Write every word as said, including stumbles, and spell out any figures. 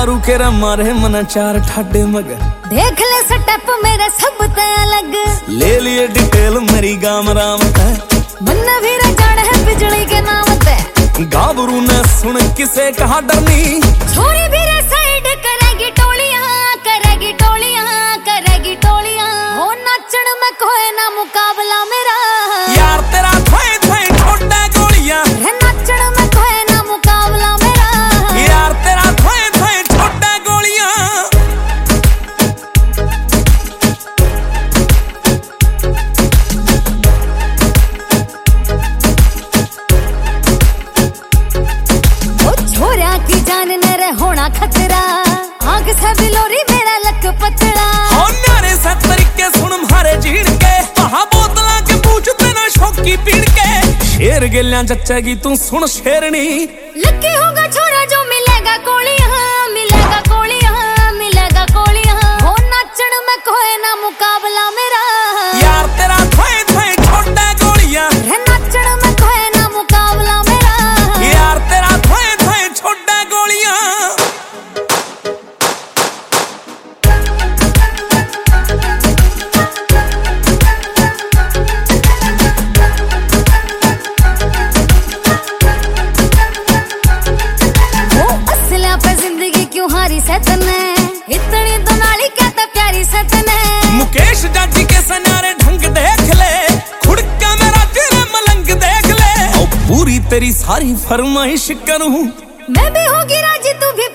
दारू के रा मारे मना चार ठाडे मगर देख ले स्टेप मेरे सब ते अलग ले लिए डिटेल मेरी गाम राम है मन भी जान है बिजली के नाम ते गाबरू ने सुन किसे कहा डरनी छोरी भी रे साइड करेगी टोलियां करेगी टोलियां करेगी टोलियां हो नाचण में कोई ना मुकाबला मेरा यार तेरा थाए थाए छोटा गोलियां रे नाचण में कोई ना मुकाबला मेरा यार तेरा थाए थाए छोटा गोलियां छोरा की जान न रे होना खतरा आग से बिलोरी मेरा लक पतला हो नारे से तरीके सुन मारे जीड़ के वहां बोतला के पूछते ना शौकी पीड़ के शेर गिलियां जच्चेगी तू सुन शेरनी लकी होगा छोरा जो मिलेगा कोलियां मिलेगा कोलियां मिलेगा कोलियां हो नाचण में कोई ना मुकाबला मेरा यार तेरा थाए थाए छोटा गोलियां रे नाचण में कोई ना मुकाबला मेरा यार तेरा थाए थाए छोटा गोलियां हारी सतने इतनी तो नाली कहता प्यारी सतने मुकेश जाजी के सनारे ढंग देख ले खुड़का मेरा तेरे मलंग देख ले और पूरी तेरी सारी फरमाइश करूं मैं भी होगी राजी तू भी